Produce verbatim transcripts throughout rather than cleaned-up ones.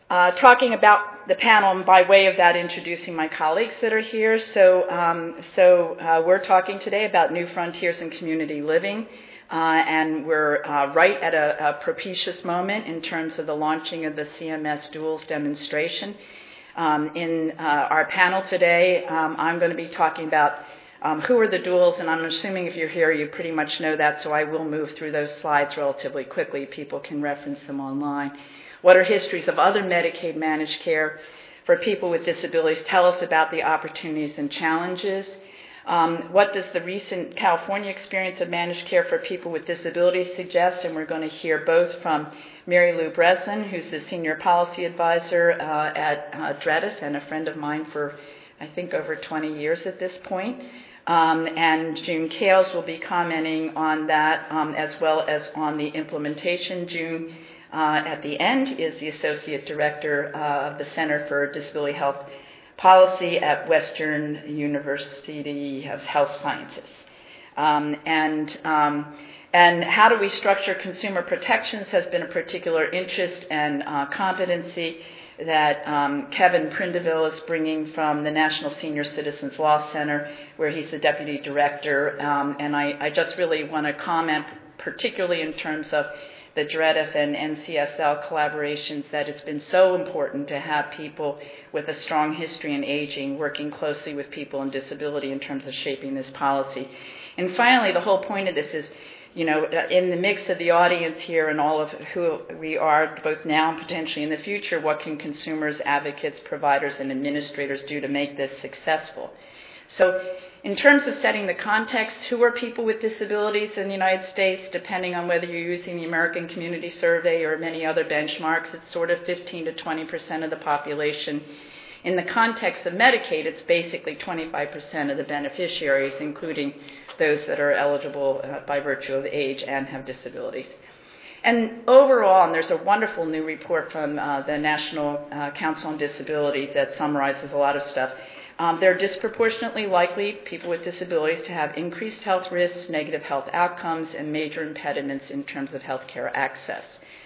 uh, talking about the panel, and by way of that, introducing my colleagues that are here. So, um, so uh, we're talking today about new frontiers in community living, uh, and we're uh, right at a, a propitious moment in terms of the launching of the C M S Duals demonstration. Um, in uh, our panel today, um, I'm going to be talking about um, who are the duals, and I'm assuming if you're here, you pretty much know that, so I will move through those slides relatively quickly. People can reference them online. What are histories of other Medicaid managed care for people with disabilities? Tell us about the opportunities and challenges. Um, what does the recent California experience of managed care for people with disabilities suggest? And we're going to hear both from Mary Lou Breslin, who's the Senior Policy Advisor uh, at uh, D R E D F and a friend of mine for, I think, over twenty years at this point. Um, and June Kales will be commenting on that um, as well as on the implementation. June, uh, at the end, is the Associate Director uh, of the Center for Disability Health Policy at Western University of Health Sciences. Um, and, um, and how do we structure consumer protections has been a particular interest and uh, competency that um, Kevin Prindiville is bringing from the National Senior Citizens Law Center, where he's the Deputy Director. Um, and I, I just really want to comment, particularly in terms of the D R E D F and N C S L collaborations, that it's been so important to have people with a strong history in aging working closely with people in disability in terms of shaping this policy. And finally, the whole point of this is, you know, in the mix of the audience here and all of who we are, both now and potentially in the future, what can consumers, advocates, providers, and administrators do to make this successful? So in terms of setting the context, who are people with disabilities in the United States? Depending on whether you're using the American Community Survey or many other benchmarks, it's sort of fifteen to twenty percent of the population. In the context of Medicaid, it's basically twenty-five percent of the beneficiaries, including those that are eligible uh, by virtue of age and have disabilities. And overall, and there's a wonderful new report from uh, the National uh, Council on Disabilities that summarizes a lot of stuff. Um, they're disproportionately likely, people with disabilities, to have increased health risks, negative health outcomes, and major impediments in terms of health care access.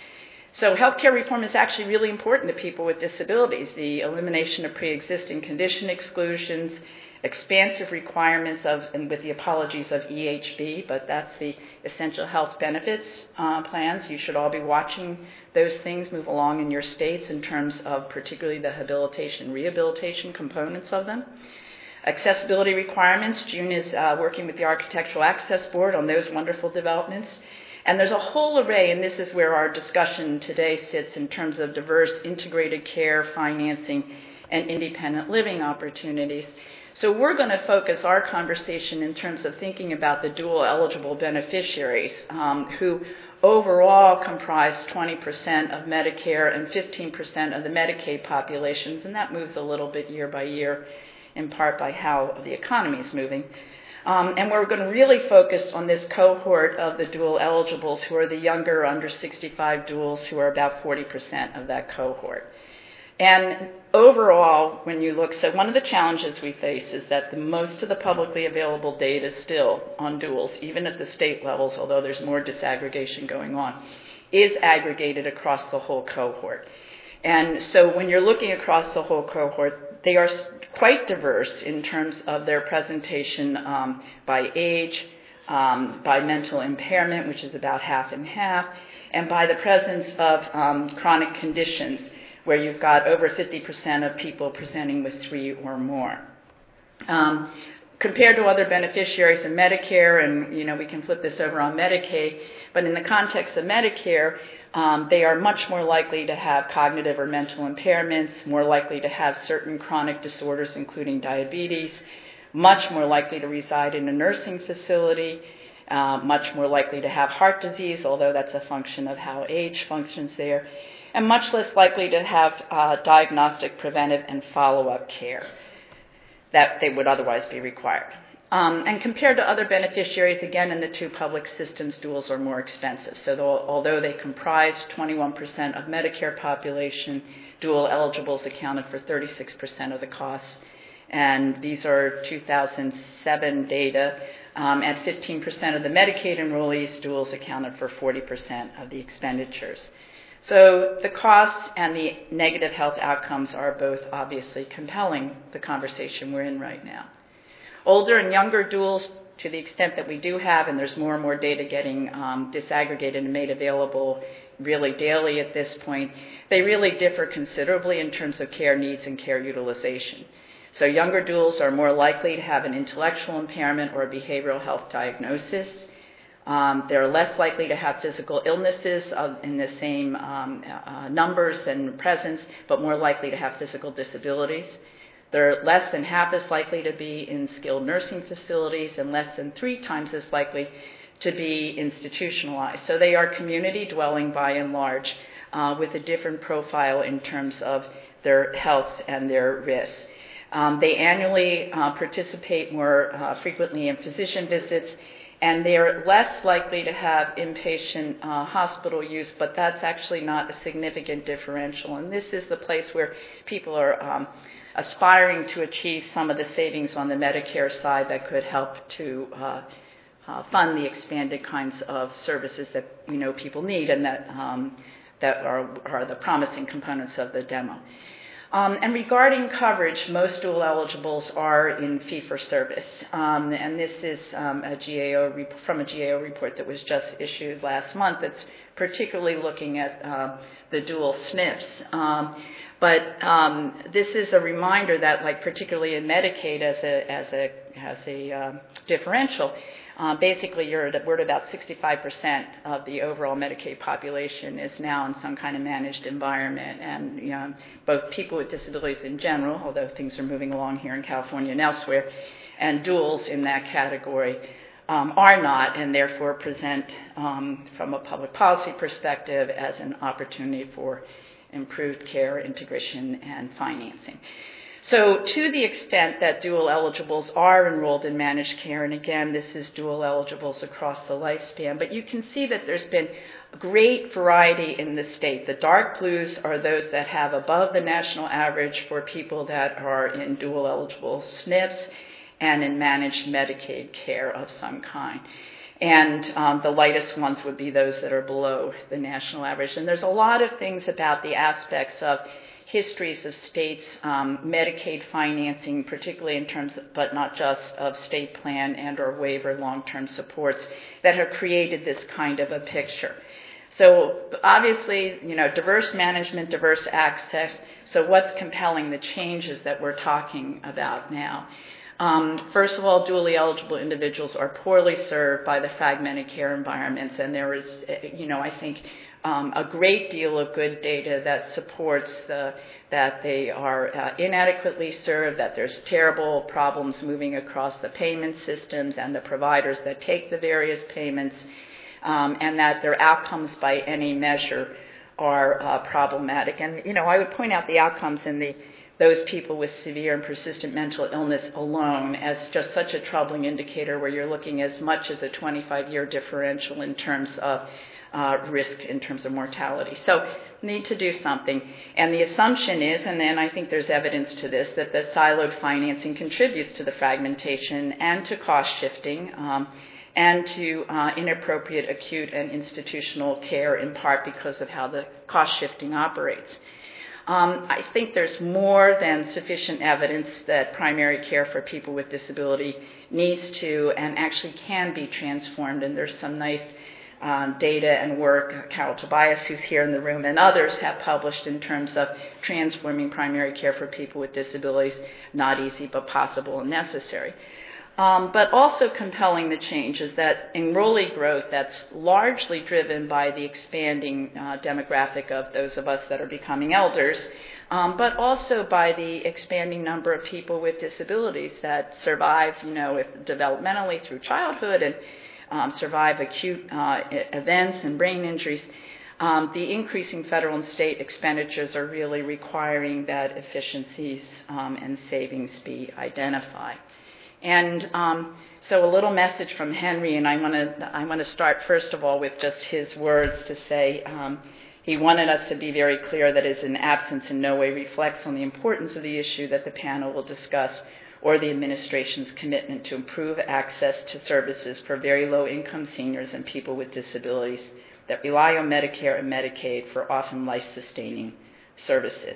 So healthcare reform is actually really important to people with disabilities. The elimination of pre-existing condition exclusions, expansive requirements of, and with the apologies of E H B, but that's the Essential Health Benefits uh, plans. You should all be watching those things move along in your states in terms of particularly the habilitation, rehabilitation components of them. Accessibility requirements. June is uh, working with the Architectural Access Board on those wonderful developments. And there's a whole array, and this is where our discussion today sits in terms of diverse integrated care, financing, and independent living opportunities. So we're going to focus our conversation in terms of thinking about the dual eligible beneficiaries um, who overall comprise twenty percent of Medicare and fifteen percent of the Medicaid populations, and that moves a little bit year by year, in part by how the economy is moving. Um, and we're going to really focus on this cohort of the dual eligibles who are the younger under sixty-five duals, who are about forty percent of that cohort. And overall, when you look, so one of the challenges we face is that the most of the publicly available data still on duals, even at the state levels, although there's more disaggregation going on, is aggregated across the whole cohort. And so when you're looking across the whole cohort, they are quite diverse in terms of their presentation um, by age, um, by mental impairment, which is about half and half, and by the presence of um, chronic conditions, where you've got over fifty percent of people presenting with three or more. Um, compared to other beneficiaries in Medicare, and you know we can flip this over on Medicaid, but in the context of Medicare, um, they are much more likely to have cognitive or mental impairments, more likely to have certain chronic disorders, including diabetes, much more likely to reside in a nursing facility, uh, much more likely to have heart disease, although that's a function of how age functions there, and much less likely to have uh, diagnostic, preventive, and follow-up care that they would otherwise be required. Um, and compared to other beneficiaries, again, in the two public systems, duals are more expensive. So though, although they comprise twenty-one percent of Medicare population, dual eligibles accounted for thirty-six percent of the costs. And these are two thousand seven data. Um, at fifteen percent of the Medicaid enrollees, duals accounted for forty percent of the expenditures. So the costs and the negative health outcomes are both obviously compelling the conversation we're in right now. Older and younger duals, to the extent that we do have, and there's more and more data getting um, disaggregated and made available really daily at this point, they really differ considerably in terms of care needs and care utilization. So younger duals are more likely to have an intellectual impairment or a behavioral health diagnosis. Um, they're less likely to have physical illnesses of, in the same um, uh, numbers and presence, but more likely to have physical disabilities. They're less than half as likely to be in skilled nursing facilities and less than three times as likely to be institutionalized. So they are community dwelling by and large, uh, with a different profile in terms of their health and their risks. Um, they annually uh, participate more uh, frequently in physician visits, and they're less likely to have inpatient uh, hospital use, but that's actually not a significant differential. And this is the place where people are um, aspiring to achieve some of the savings on the Medicare side that could help to uh, uh, fund the expanded kinds of services that we know people need and that um, that are, are the promising components of the demo. Um, and regarding coverage, most dual eligibles are in fee-for-service. Um, and this is um, a G A O rep- from a G A O report that was just issued last month that's particularly looking at uh, the dual S N Fs. Um, but um, this is a reminder that, like particularly in Medicaid as a, as a, as a uh, differential, Uh, basically, you're at, we're at about sixty-five percent of the overall Medicaid population is now in some kind of managed environment, and you know, both people with disabilities in general, although things are moving along here in California and elsewhere, and duals in that category um, are not, and therefore present, um, from a public policy perspective, as an opportunity for improved care, integration, and financing. So to the extent that dual eligibles are enrolled in managed care, and again, this is dual eligibles across the lifespan, but you can see that there's been great variety in the state. The dark blues are those that have above the national average for people that are in dual eligible S N Fs and in managed Medicaid care of some kind. And um, the lightest ones would be those that are below the national average. And there's a lot of things about the aspects of histories of states' um, Medicaid financing, particularly in terms of, but not just, of state plan and or waiver long-term supports that have created this kind of a picture. So obviously, you know, diverse management, diverse access. So what's compelling the changes that we're talking about now? Um, first of all, dually eligible individuals are poorly served by the fragmented care environments, and there is, you know, I think, Um, a great deal of good data that supports uh, that they are uh, inadequately served, that there's terrible problems moving across the payment systems and the providers that take the various payments, um, and that their outcomes by any measure are uh, problematic. And, you know, I would point out the outcomes in the those people with severe and persistent mental illness alone as just such a troubling indicator, where you're looking as much as a twenty-five-year differential in terms of Uh, risk in terms of mortality. So need to do something. And the assumption is, and then I think there's evidence to this, that the siloed financing contributes to the fragmentation and to cost shifting um, and to uh, inappropriate acute and institutional care, in part because of how the cost shifting operates. Um, I think there's more than sufficient evidence that primary care for people with disability needs to and actually can be transformed, and there's some nice Um, data and work, Carol Tobias, who's here in the room, and others have published in terms of transforming primary care for people with disabilities. Not easy, but possible and necessary. Um, but also compelling the change is that enrollee growth that's largely driven by the expanding uh, demographic of those of us that are becoming elders, um, but also by the expanding number of people with disabilities that survive, you know, if developmentally through childhood and Um, survive acute uh, events and brain injuries. Um, the increasing federal and state expenditures are really requiring that efficiencies um, and savings be identified. And um, so a little message from Henry, and I want to I want to start first of all with just his words to say um, he wanted us to be very clear that his absence in no way reflects on the importance of the issue that the panel will discuss, or the administration's commitment to improve access to services for very low-income seniors and people with disabilities that rely on Medicare and Medicaid for often life-sustaining services.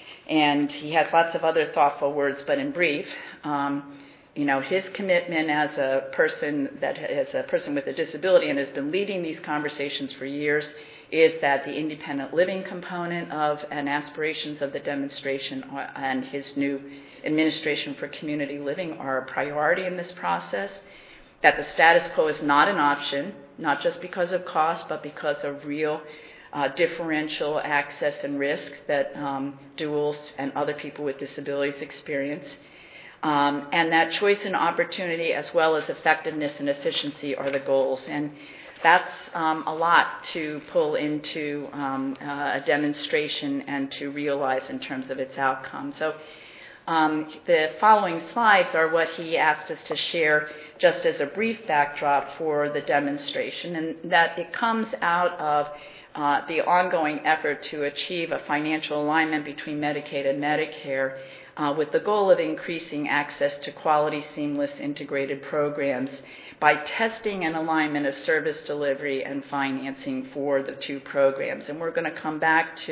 And he has lots of other thoughtful words, but in brief, um, you know, his commitment as a person that as a person with a disability and has been leading these conversations for years is that the independent living component of and aspirations of the demonstration and his new administration for community living are a priority in this process, that the status quo is not an option, not just because of cost, but because of real uh, differential access and risk that um, duals and other people with disabilities experience. Um, and that choice and opportunity as well as effectiveness and efficiency are the goals. And that's um, a lot to pull into um, uh, a demonstration and to realize in terms of its outcome. So um, the following slides are what he asked us to share just as a brief backdrop for the demonstration, and that it comes out of uh, the ongoing effort to achieve a financial alignment between Medicaid and Medicare Uh, with the goal of increasing access to quality, seamless, integrated programs by testing and alignment of service delivery and financing for the two programs. And we're going to come back to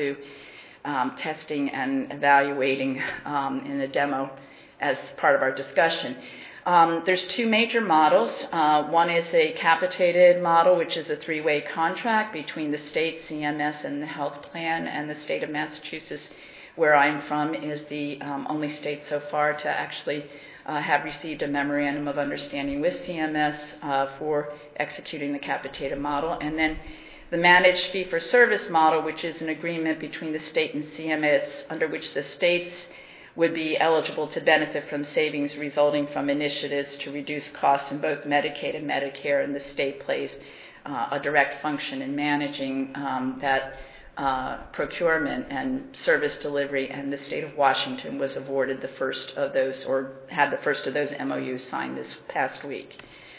um, testing and evaluating um, in a demo as part of our discussion. Um, there's two major models. Uh, one is a capitated model, which is a three-way contract between the state, C M S, and the health plan, and the state of Massachusetts, where I'm from, is the um, only state so far to actually uh, have received a memorandum of understanding with C M S uh, for executing the capitated model. And then the managed fee-for-service model, which is an agreement between the state and C M S under which the states would be eligible to benefit from savings resulting from initiatives to reduce costs in both Medicaid and Medicare, and the state plays uh, a direct function in managing um, that Uh, procurement and service delivery, and the state of Washington was awarded the first of those, or had the first of those M O Us signed this past week.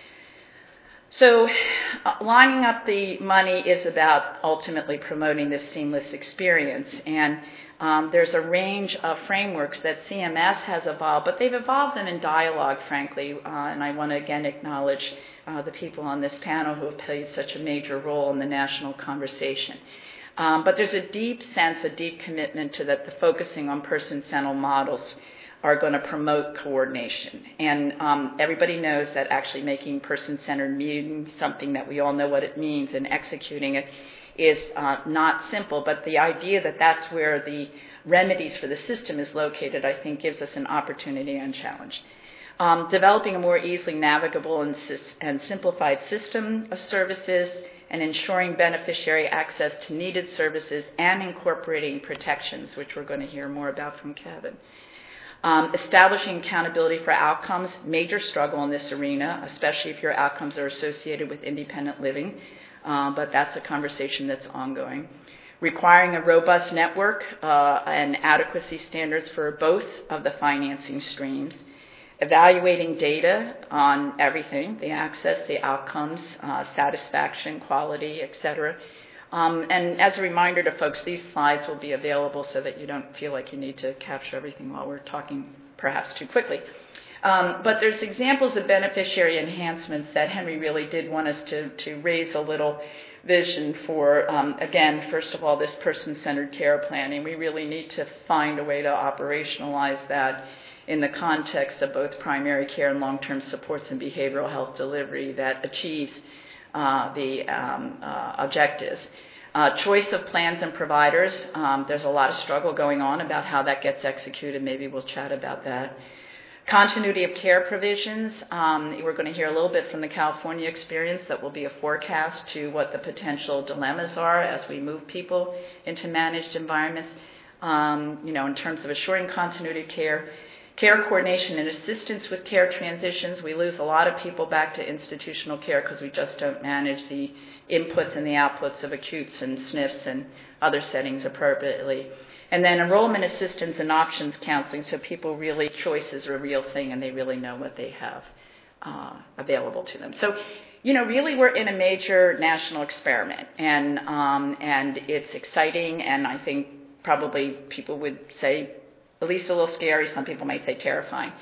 So uh, lining up the money is about ultimately promoting this seamless experience, and um, there's a range of frameworks that C M S has evolved, but they've evolved them in dialogue, frankly, uh, and I want to again acknowledge uh, the people on this panel who have played such a major role in the national conversation. Um, but there's a deep sense, a deep commitment to that the focusing on person-centered models are going to promote coordination. And um, everybody knows that actually making person-centered means something that we all know what it means, and executing it is uh, not simple. But the idea that that's where the remedies for the system is located, I think, gives us an opportunity and challenge. Um, developing a more easily navigable and, and simplified system of services, and ensuring beneficiary access to needed services, and incorporating protections, which we're going to hear more about from Kevin. Um, establishing accountability for outcomes, major struggle in this arena, especially if your outcomes are associated with independent living, uh, but that's a conversation that's ongoing. Requiring a robust network uh, and adequacy standards for both of the financing streams. Evaluating data on everything, the access, the outcomes, uh, satisfaction, quality, et cetera. Um, and as a reminder to folks, these slides will be available so that you don't feel like you need to capture everything while we're talking perhaps too quickly. Um, but there's examples of beneficiary enhancements that Henry really did want us to, to raise a little vision for. Um, again, first of all, this person-centered care planning. We really need to find a way to operationalize that in the context of both primary care and long-term supports and behavioral health delivery that achieves uh, the um, uh, objectives. Uh, choice of plans and providers. Um, there's a lot of struggle going on about how that gets executed. Maybe we'll chat about that. Continuity of care provisions. Um, we're going to hear a little bit from the California experience that will be a forecast to what the potential dilemmas are as we move people into managed environments, um, you know, in terms of assuring continuity of care. Care coordination and assistance with care transitions. We lose a lot of people back to institutional care because we just don't manage the inputs and the outputs of acutes and S N Fs and other settings appropriately. And then enrollment assistance and options counseling, so people really, choices are a real thing and they really know what they have uh, available to them. So, you know, really we're in a major national experiment, and um, and it's exciting, and I think probably people would say at least a little scary. Some people might say terrifying.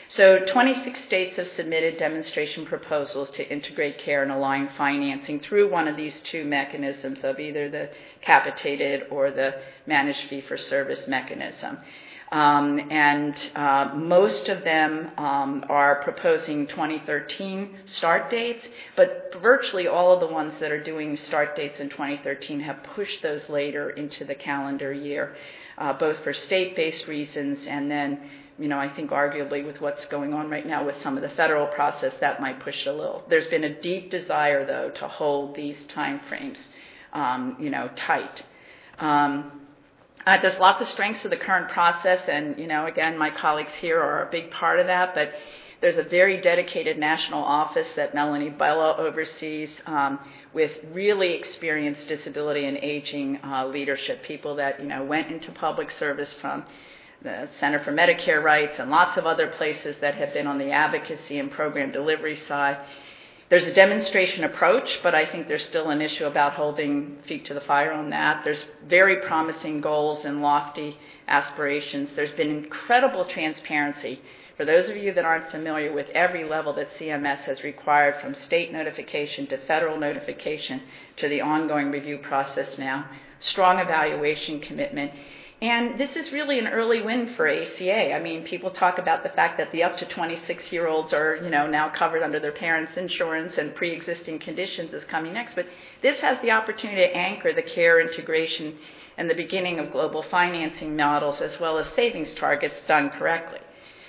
So twenty-six states have submitted demonstration proposals to integrate care and align financing through one of these two mechanisms of either the capitated or the managed fee-for-service mechanism. Um, and uh, most of them um, are proposing twenty thirteen start dates, but virtually all of the ones that are doing start dates in twenty thirteen have pushed those later into the calendar year, uh, both for state-based reasons and then, you know, I think arguably with what's going on right now with some of the federal process, that might push it a little. There's been a deep desire, though, to hold these timeframes, um, you know, tight. Um, Uh, there's lots of strengths to the current process, and, you know, again, my colleagues here are a big part of that, but there's a very dedicated national office that Melanie Bella oversees um, with really experienced disability and aging uh, leadership, people that, you know, went into public service from the Center for Medicare Rights and lots of other places that have been on the advocacy and program delivery side. There's a demonstration approach, but I think there's still an issue about holding feet to the fire on that. There's very promising goals and lofty aspirations. There's been incredible transparency. For those of you that aren't familiar with every level that C M S has required, from state notification to federal notification to the ongoing review process now, strong evaluation commitment. And this is really an early win for A C A. I mean, people talk about the fact that the up to twenty-six-year-olds are, you know, now covered under their parents' insurance and pre-existing conditions is coming next. But this has the opportunity to anchor the care integration and the beginning of global financing models as well as savings targets done correctly.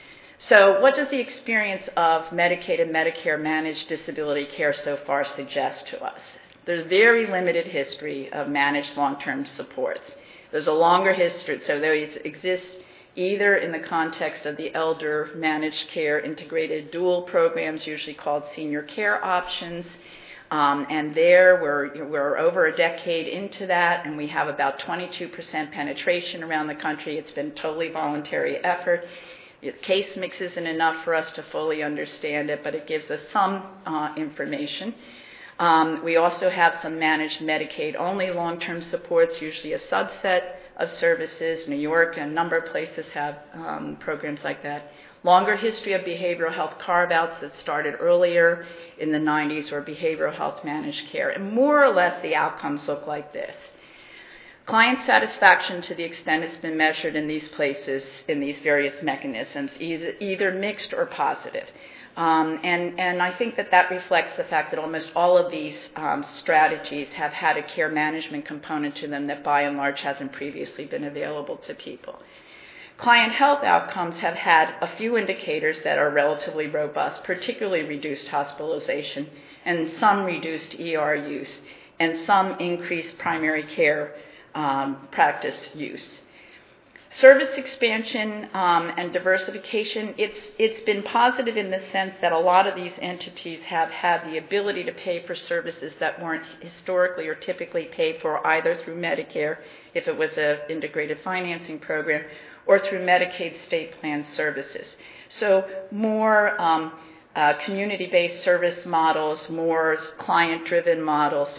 So what does the experience of Medicaid and Medicare managed disability care so far suggest to us? There's very limited history of managed long-term supports. There's a longer history, so those exist either in the context of the elder managed care integrated dual programs, usually called senior care options, um, and there we're, we're over a decade into that, and we have about twenty-two percent penetration around the country. It's been a totally voluntary effort. The case mix isn't enough for us to fully understand it, but it gives us some uh, information. Um, we also have some managed Medicaid-only long-term supports, usually a subset of services. New York and a number of places have um, programs like that. Longer history of behavioral health carve-outs that started earlier in the nineties, or behavioral health managed care. And more or less the outcomes look like this. Client satisfaction, to the extent it's been measured in these places, in these various mechanisms, either, either mixed or positive. Um, and, and I think that that reflects the fact that almost all of these um, strategies have had a care management component to them that by and large hasn't previously been available to people. Client health outcomes have had a few indicators that are relatively robust, particularly reduced hospitalization and some reduced E R use and some increased primary care um, practice use. Service expansion um, and diversification, it's, it's been positive in the sense that a lot of these entities have had the ability to pay for services that weren't historically or typically paid for either through Medicare, if it was an integrated financing program, or through Medicaid state plan services. So more um, uh, community-based service models, more client-driven models.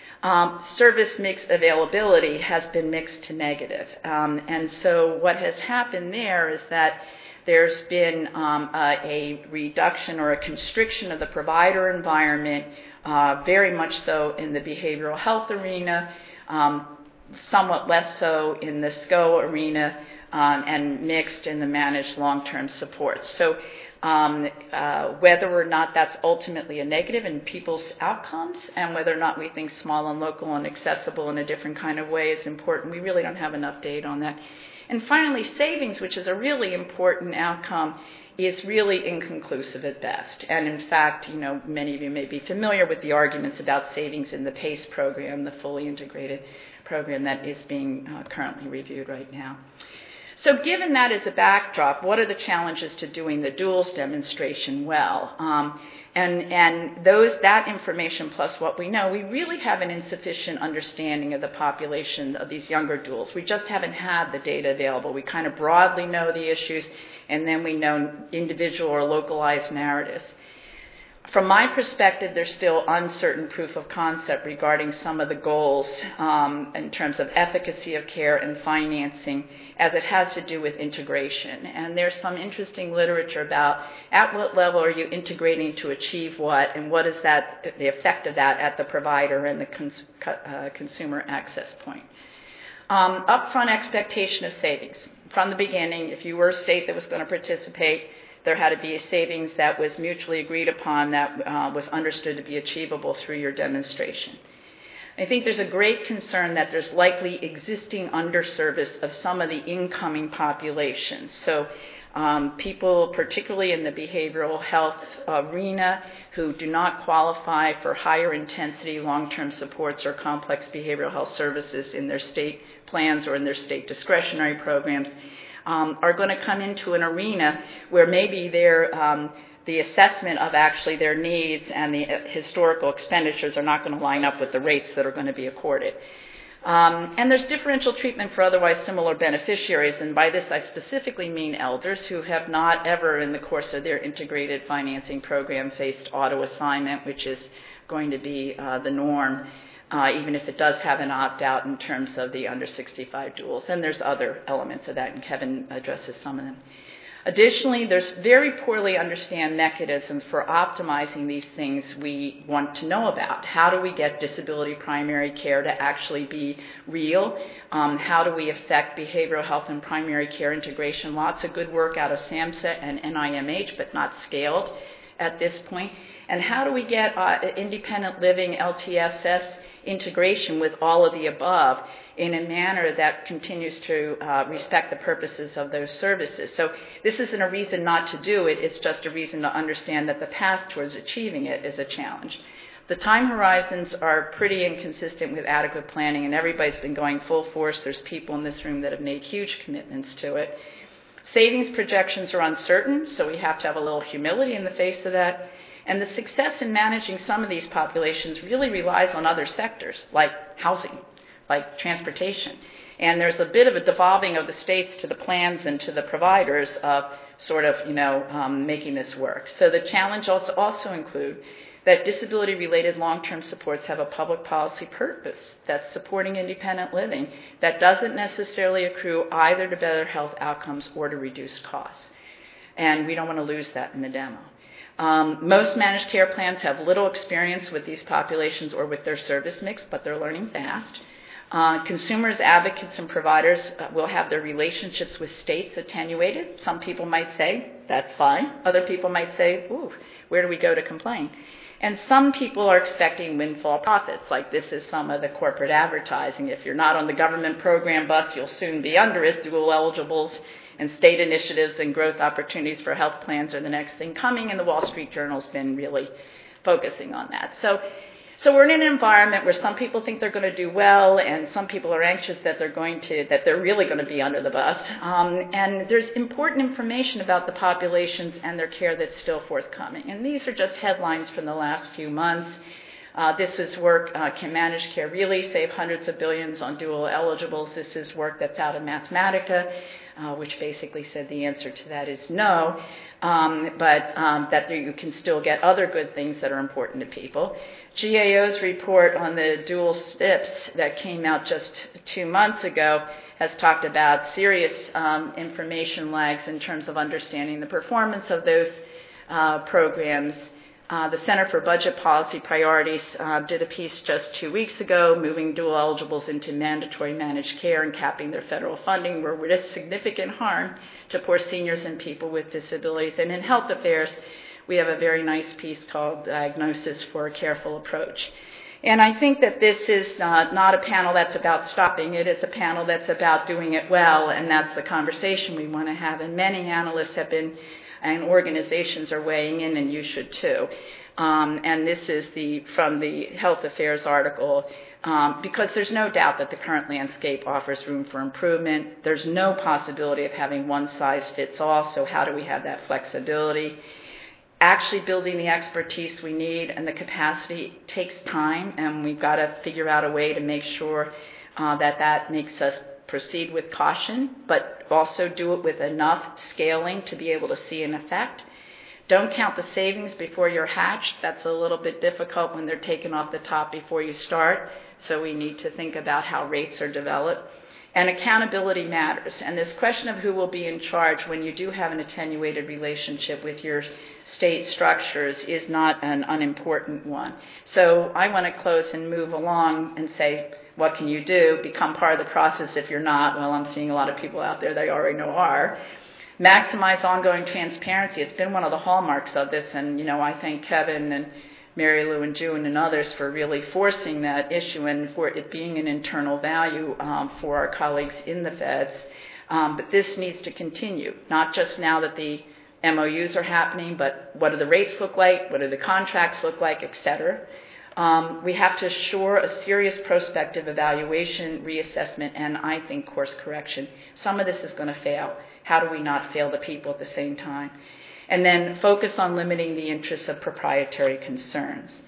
Um, service mix availability has been mixed to negative. Um, and so what has happened there is that there's been um, a, a reduction or a constriction of the provider environment, uh, very much so in the behavioral health arena, um, somewhat less so in the S C O arena, um, and mixed in the managed long-term supports. So Um, uh, whether or not that's ultimately a negative in people's outcomes, and whether or not we think small and local and accessible in a different kind of way is important, we really don't have enough data on that. And finally, savings, which is a really important outcome, is really inconclusive at best. And in fact, you know, many of you may be familiar with the arguments about savings in the PACE program, the fully integrated program that is being uh, currently reviewed right now. So given that as a backdrop, what are the challenges to doing the duals demonstration well? Um, and and those that information plus what we know, we really have an insufficient understanding of the population of these younger duals. We just haven't had the data available. We kind of broadly know the issues, and then we know individual or localized narratives. From my perspective, there's still uncertain proof of concept regarding some of the goals um, in terms of efficacy of care and financing as it has to do with integration. And there's some interesting literature about at what level are you integrating to achieve what, and what is that, the effect of that at the provider and the cons- uh, consumer access point. Um, upfront expectation of savings. From the beginning, if you were a state that was going to participate, there had to be a savings that was mutually agreed upon that uh, was understood to be achievable through your demonstration. I think there's a great concern that there's likely existing underservice of some of the incoming populations. So um, people, particularly in the behavioral health arena, who do not qualify for higher intensity long-term supports or complex behavioral health services in their state plans or in their state discretionary programs, Um, are going to come into an arena where maybe their, um, the assessment of actually their needs and the historical expenditures are not going to line up with the rates that are going to be accorded. Um, and there's differential treatment for otherwise similar beneficiaries, and by this I specifically mean elders who have not ever in the course of their integrated financing program faced auto-assignment, which is going to be uh, the norm. Uh, even if it does have an opt-out in terms of the under sixty-five duals. And there's other elements of that, and Kevin addresses some of them. Additionally, there's very poorly understood mechanisms for optimizing these things we want to know about. How do we get disability primary care to actually be real? Um, how do we affect behavioral health and primary care integration? Lots of good work out of SAMHSA and N I M H, but not scaled at this point. And how do we get uh, independent living L T S S integration with all of the above in a manner that continues to uh, respect the purposes of those services. So this isn't a reason not to do it, it's just a reason to understand that the path towards achieving it is a challenge. The time horizons are pretty inconsistent with adequate planning, and everybody's been going full force. There's people in this room that have made huge commitments to it. Savings projections are uncertain, so we have to have a little humility in the face of that. And the success in managing some of these populations really relies on other sectors, like housing, like transportation. And there's a bit of a devolving of the states to the plans and to the providers of sort of, you know, um, making this work. So the challenge also, also include that disability-related long-term supports have a public policy purpose that's supporting independent living that doesn't necessarily accrue either to better health outcomes or to reduce costs. And we don't want to lose that in the demo. Um, most managed care plans have little experience with these populations or with their service mix, but they're learning fast. Uh, consumers, advocates, and providers uh, will have their relationships with states attenuated. Some people might say, that's fine. Other people might say, ooh, where do we go to complain? And some people are expecting windfall profits, like this is some of the corporate advertising. If you're not on the government program bus, you'll soon be under it. Dual eligibles and state initiatives and growth opportunities for health plans are the next thing coming, and the Wall Street Journal's been really focusing on that. So, so we're in an environment where some people think they're going to do well, and some people are anxious that they're going to, that they're really going to be under the bus. Um, and there's important information about the populations and their care that's still forthcoming. And these are just headlines from the last few months. Uh, this is work, uh, can managed care really save hundreds of billions on dual eligibles? This is work that's out of Mathematica, uh, which basically said the answer to that is no, um, but um, that there, you can still get other good things that are important to people. G A O's report on the dual S T I Ps that came out just two months ago has talked about serious um, information lags in terms of understanding the performance of those uh, programs. Uh, the Center for Budget Policy Priorities uh, did a piece just two weeks ago, moving dual eligibles into mandatory managed care and capping their federal funding, where there is significant harm to poor seniors and people with disabilities. And in health affairs, we have a very nice piece called Diagnosis for a Careful Approach. And I think that this is uh, not a panel that's about stopping it. It's a panel that's about doing it well, and that's the conversation we want to have. And many analysts have been and organizations are weighing in, and you should too. Um, and this is the from the Health Affairs article, um, because there's no doubt that the current landscape offers room for improvement. There's no possibility of having one size fits all, so how do we have that flexibility? Actually building the expertise we need and the capacity takes time, and we've got to figure out a way to make sure uh, that that makes us proceed with caution, but also do it with enough scaling to be able to see an effect. Don't count the savings before you're hatched. That's a little bit difficult when they're taken off the top before you start. So we need to think about how rates are developed. And accountability matters. And this question of who will be in charge when you do have an attenuated relationship with your state structures is not an unimportant one. So I want to close and move along and say, what can you do? Become part of the process if you're not. Well, I'm seeing a lot of people out there that I already know are. Maximize ongoing transparency. It's been one of the hallmarks of this, and, you know, I thank Kevin and Mary Lou and June and others for really forcing that issue and for it being an internal value um, for our colleagues in the feds. Um, but this needs to continue, not just now that the M O Us are happening, but what do the rates look like, what do the contracts look like, et cetera. Um, we have to assure a serious prospective evaluation, reassessment, and I think course correction. Some of this is going to fail. How do we not fail the people at the same time? And then focus on limiting the interests of proprietary concerns.